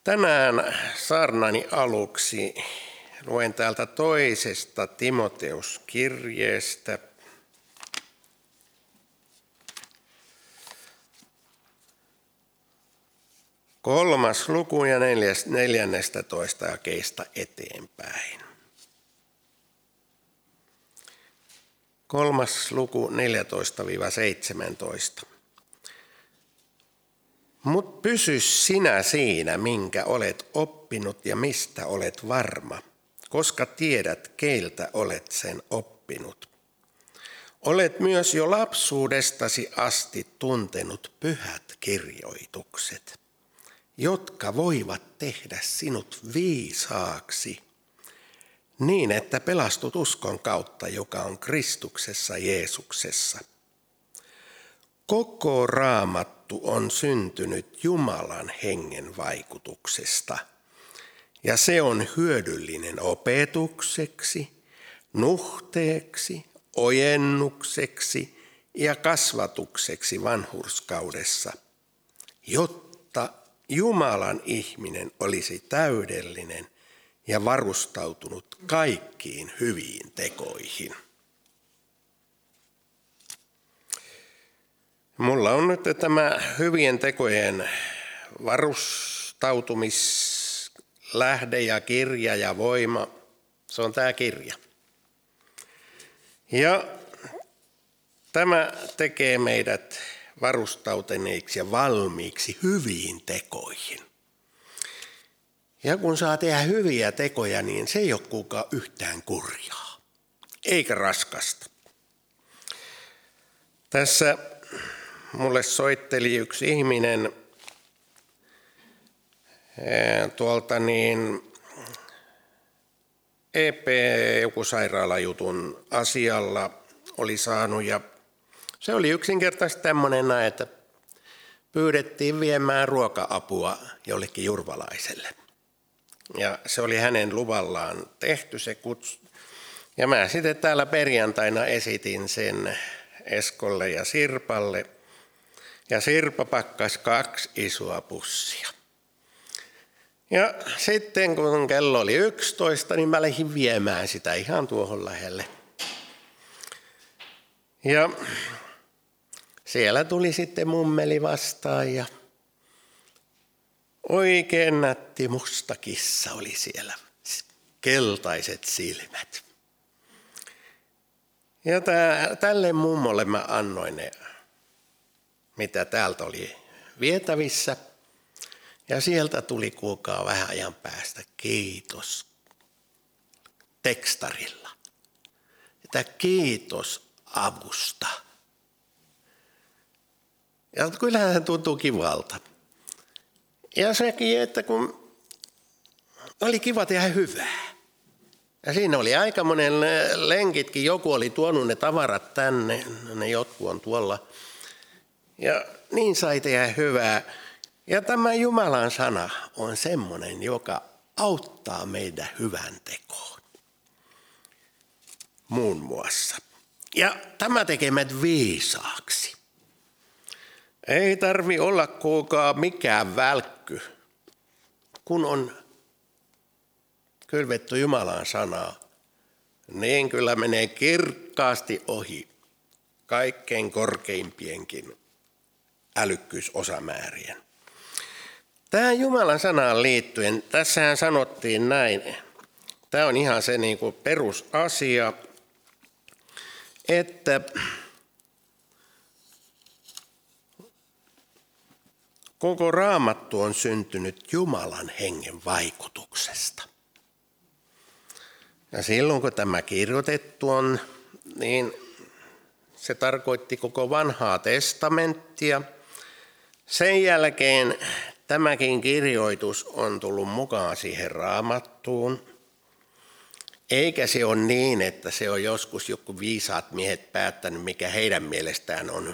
Tänään saarnani aluksi luen täältä toisesta Timoteus-kirjeestä. Kolmas luku ja 14 jakeesta eteenpäin. Kolmas luku 14-17. Mut pysy sinä siinä, minkä olet oppinut ja mistä olet varma, koska tiedät, keiltä olet sen oppinut. Olet myös jo lapsuudestasi asti tuntenut pyhät kirjoitukset, jotka voivat tehdä sinut viisaaksi, niin että pelastut uskon kautta, joka on Kristuksessa Jeesuksessa. Koko Raamattu on syntynyt Jumalan hengen vaikutuksesta, ja se on hyödyllinen opetukseksi, nuhteeksi, ojennukseksi ja kasvatukseksi vanhurskaudessa, jotta Jumalan ihminen olisi täydellinen ja varustautunut kaikkiin hyviin tekoihin. Mulla on nyt tämä hyvien tekojen varustautumislähde ja kirja ja voima. Se on tämä kirja. Ja tämä tekee meidät varustautuneiksi ja valmiiksi hyviin tekoihin. Ja kun saa tehdä hyviä tekoja, niin se ei ole kukaan yhtään kurjaa, eikä raskasta. Tässä mulle soitteli yksi ihminen tuolta joku sairaalajutun asialla oli saanut, ja se oli yksinkertaisesti tämmöinen, että pyydettiin viemään ruoka-apua jollekin jurvalaiselle. Ja se oli hänen luvallaan tehty se kutsu. Ja mä sitten täällä perjantaina esitin sen Eskolle ja Sirpalle. Ja Sirpa pakkasi 2 isoa pussia. Ja sitten kun kello oli 11, niin mä lähdin viemään sitä ihan tuohon lähelle. Ja siellä tuli sitten mummeli vastaan ja oikein nätti musta kissa oli siellä, keltaiset silmät. Ja tälle mummolle mä annoin ne, mitä täältä oli vietävissä. Ja sieltä tuli kuulkaa vähän ajan päästä kiitos tekstarilla. Että kiitos avusta. Ja kyllähän se tuntuu kivalta. Ja sekin, että kun oli kiva tehdä hyvää. Ja siinä oli aika monen lenkitkin. Joku oli tuonut ne tavarat tänne, ne jotkut on tuolla. Ja niin sai tehdä hyvää. Ja tämä Jumalan sana on semmoinen, joka auttaa meidän hyvän tekoon. Muun muassa. Ja tämä tekee meidät viisaaksi. Ei tarvi olla kuulkaa mikään välkky, kun on kylvetty Jumalan sanaa, niin kyllä menee kirkkaasti ohi kaikkein korkeimpienkin älykkyysosamäärien. Tähän Jumalan sanaan liittyen, tässähän sanottiin näin, tämä on ihan se niin kuin perusasia, että koko Raamattu on syntynyt Jumalan hengen vaikutuksesta. Ja silloin kun tämä kirjoitettu on, niin se tarkoitti koko vanhaa testamenttia. Sen jälkeen tämäkin kirjoitus on tullut mukaan siihen Raamattuun. Eikä se ole niin, että se on joskus joku viisaat miehet päättänyt, mikä heidän mielestään on.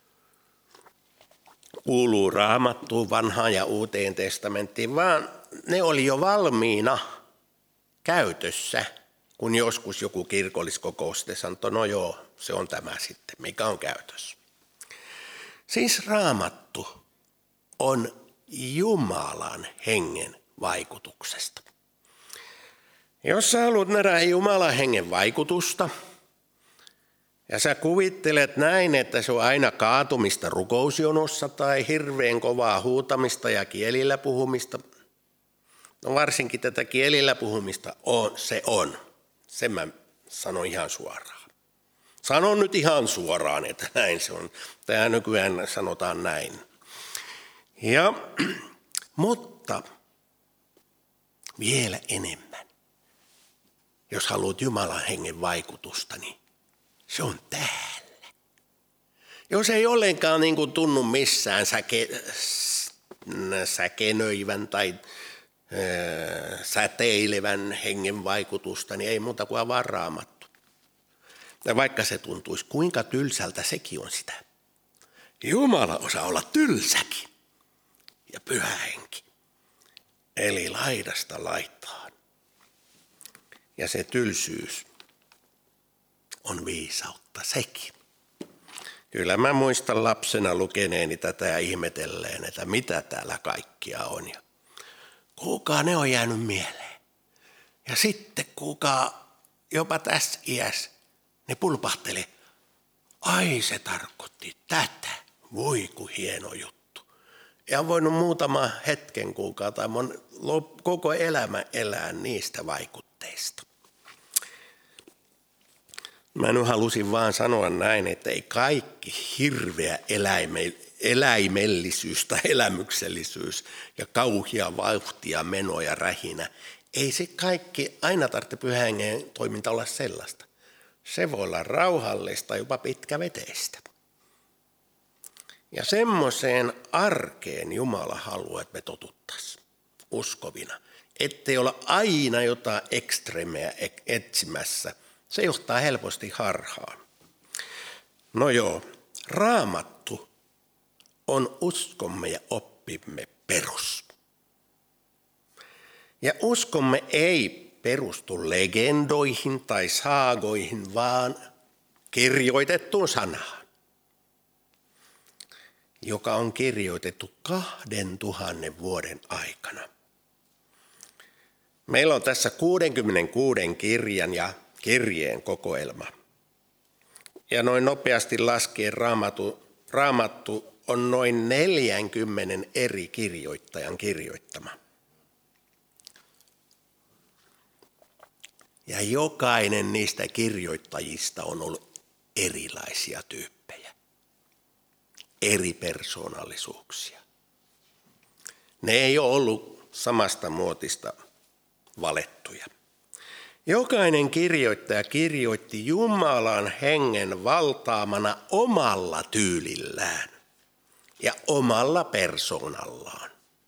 Kuuluu Raamattuun, vanhaan ja uuteen testamenttiin, vaan ne oli jo valmiina käytössä, kun joskus joku kirkolliskokous sanoi, no joo, se on tämä sitten, mikä on käytössä. Siis Raamattu on Jumalan hengen vaikutuksesta. Jos sä haluat nähdä Jumalan hengen vaikutusta, ja sä kuvittelet näin, että se on aina kaatumista rukousjonossa tai hirveän kovaa huutamista ja kielillä puhumista. No varsinkin tätä kielillä puhumista se on. Sen mä sanon ihan suoraan. Sanon nyt ihan suoraan, että näin se on. Tämä nykyään sanotaan näin. Mutta vielä enemmän. Jos haluat Jumalan hengen vaikutusta, niin se on täällä. Jos ei ollenkaan niin kuin tunnu missään säkenöivän tai säteilevän hengen vaikutusta, niin ei muuta kuin avaa Raamattu. Ja vaikka se tuntuisi kuinka tylsältä, sekin on sitä. Jumala osaa olla tylsäkin ja pyhä henki. Eli laidasta laitaan. Ja se tylsyys on viisautta sekin. Kyllä mä muistan lapsena lukeneeni tätä ja ihmetelleen, että mitä täällä kaikkia on. Ja kuka ne on jäänyt mieleen. Ja sitten kuka jopa tässä iässä, ne pulpahtelee. Ai se tarkoitti tätä. Voi kun hieno juttu. Ja on voinut muutama hetken kuukautta tai koko elämä elää niistä vaikutteista. Mä nyt halusin vaan sanoa näin, että ei kaikki hirveä eläimellisyys tai elämyksellisyys ja kauhia vauhtia, meno ja rähinä, ei se kaikki aina tarvitse pyhän hengen toiminta olla sellaista. Se voi olla rauhallista, jopa pitkäveteistä. Ja semmoiseen arkeen Jumala haluaa, että me totuttaisiin uskovina. Ettei olla aina jotain ekstremeä etsimässä. Se johtaa helposti harhaan. No joo, Raamattu on uskomme ja oppimme perus. Ja uskomme ei perustu legendoihin tai saagoihin, vaan kirjoitettuun sanaan, joka on kirjoitettu 2000 vuoden aikana. Meillä on tässä 66 kirjan ja kirjeen kokoelma. Ja noin nopeasti laskien Raamattu on noin 40 eri kirjoittajan kirjoittama. Ja jokainen niistä kirjoittajista on ollut erilaisia tyyppejä, eri persoonallisuuksia. Ne ei ole ollut samasta muotista valettuja. Jokainen kirjoittaja kirjoitti Jumalan hengen valtaamana omalla tyylillään ja omalla persoonallaan.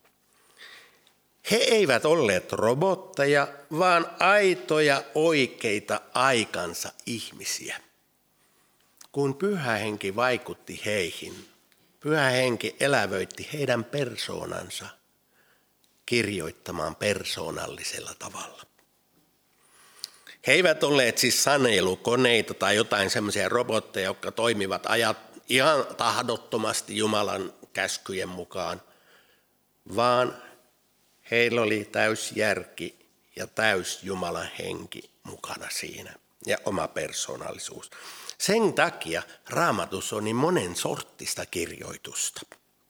He eivät olleet robotteja, vaan aitoja oikeita aikansa ihmisiä. Kun Pyhä Henki vaikutti heihin, Pyhä Henki elävöitti heidän persoonansa kirjoittamaan persoonallisella tavalla. He eivät olleet siis sanelukoneita tai jotain semmoisia robotteja, jotka toimivat ihan tahdottomasti Jumalan käskyjen mukaan, vaan heillä oli täys järki ja täys Jumalan henki mukana siinä ja oma persoonallisuus. Sen takia Raamatussa on niin monen sorttista kirjoitusta.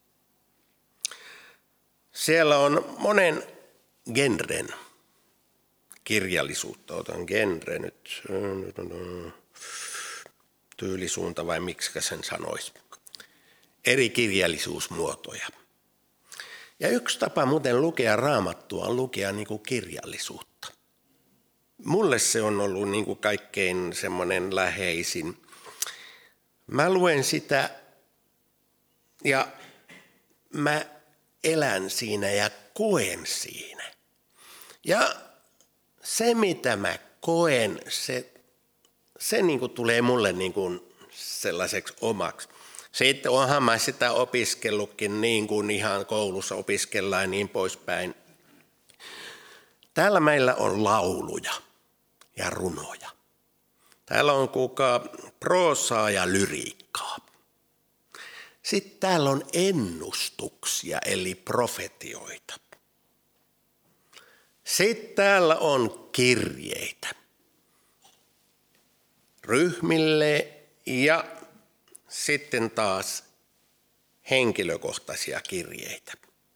Siellä on monen genren kirjallisuutta. Otan genre nyt, tyylisuunta vai miksi sen sanoisi. Eri kirjallisuusmuotoja. Ja yksi tapa muuten lukea Raamattua on lukea niin kuin kirjallisuutta. Mulle se on ollut niin kuin kaikkein semmoinen läheisin. Mä luen sitä ja mä elän siinä ja koen siinä. Ja se mitä mä koen, se niin kuin tulee mulle niin kuin sellaiseksi omaksi. Sitten onhan mä sitä opiskellutkin niin kuin ihan koulussa opiskellaan ja niin poispäin. Täällä meillä on lauluja ja runoja. Täällä on kuulkaa proosaa ja lyriikkaa. Sitten täällä on ennustuksia eli profetioita. Sitten täällä on kirjeitä ryhmille ja sitten taas henkilökohtaisia kirjeitä.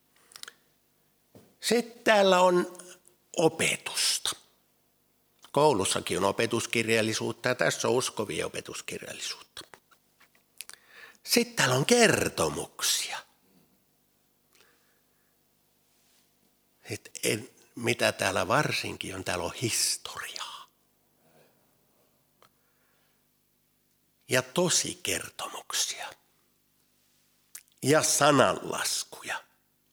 Sitten täällä on opetusta. Koulussakin on opetuskirjallisuutta ja tässä on uskovia opetuskirjallisuutta. Sitten täällä on kertomuksia. Sitten mitä täällä varsinkin on, täällä on historiaa. Ja tosikertomuksia. Ja sananlaskuja.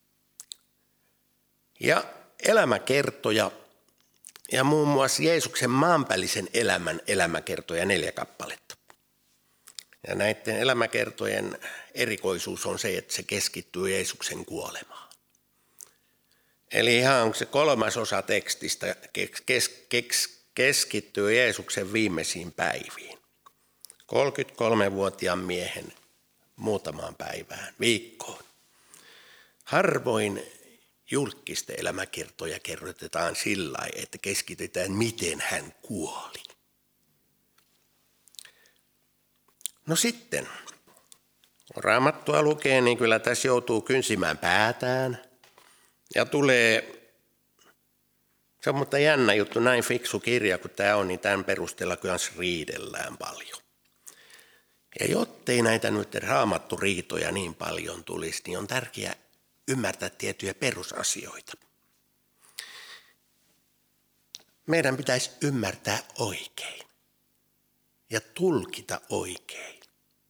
Ja elämäkertoja. Ja muun muassa Jeesuksen maanpäällisen elämän elämäkertoja 4 kappaletta. Ja näiden elämäkertojen erikoisuus on se, että se keskittyy Jeesuksen kuolemaan. Eli ihan se 3/3 tekstistä keskittyy Jeesuksen viimeisiin päiviin. 33-vuotiaan miehen muutamaan päivään, viikkoon. Harvoin julkisten elämäkertoja kerrotetaan sillä lailla, että keskitytään, miten hän kuoli. No sitten, kun Raamattua lukee, niin kyllä tässä joutuu kynsimään päätään. Ja tulee, se on mutta jännä juttu, näin fiksu kirja kuin tämä on, niin tämän perusteella kyllä riidellään paljon. Ja jottei näitä nyt raamattoriitoja niin paljon tulisi, niin on tärkeää ymmärtää tiettyjä perusasioita. Meidän pitäisi ymmärtää oikein ja tulkita oikein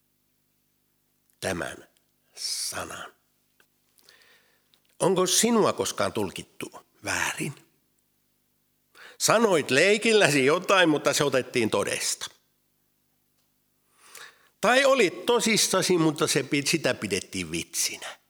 tämän sanan. Onko sinua koskaan tulkittu väärin? Sanoit leikilläsi jotain, mutta se otettiin todesta. Tai olit tosissasi, mutta sitä pidettiin vitsinä.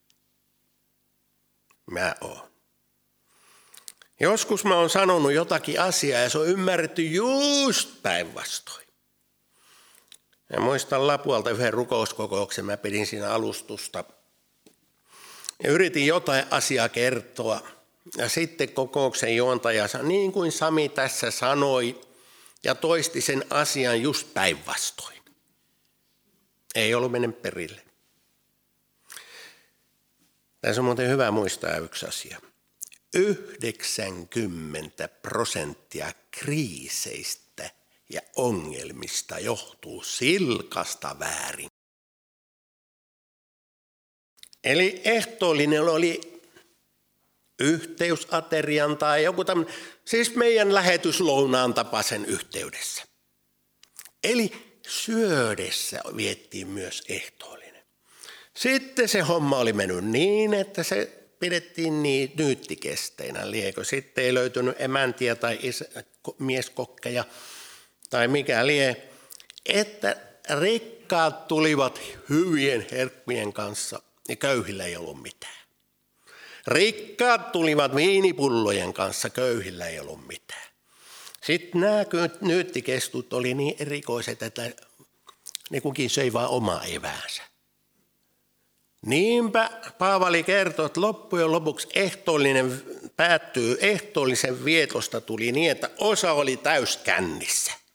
Mä oon. Joskus mä oon sanonut jotakin asiaa ja se on ymmärretty just päinvastoin. Ja muistan Lapualta yhden rukouskokouksen, mä pidin siinä alustusta. Ja yritin jotain asiaa kertoa. Ja sitten kokouksen juontaja sanoi, niin kuin Sami tässä sanoi, ja toisti sen asian just päinvastoin. Ei ollut mennyt perille. Tässä on muuten hyvä muistaa yksi asia. 90% kriiseistä ja ongelmista johtuu silkasta väärin. Eli ehtoollinen oli yhteysaterian tai joku tämmöinen, siis meidän lähetyslounaan tapaisen yhteydessä. Eli syödessä viettiin myös ehtoollinen. Sitten se homma oli mennyt niin, että se pidettiin niin nyyttikesteinä liekö. Sitten ei löytynyt emäntiä tai mieskokkeja tai mikä lie, että rikkaat tulivat hyvien herkkujen kanssa ja köyhillä ei ollut mitään. Rikkaat tulivat viinipullojen kanssa, köyhillä ei ollut mitään. Sitten nämä nyyttikestut oli niin erikoiset, että ne kukin söi vaan omaa eväänsä. Niinpä Paavali kertoo, että loppujen lopuksi ehtoollinen päättyy, ehtoollisen vietosta tuli niin, että osa oli täyskännissä.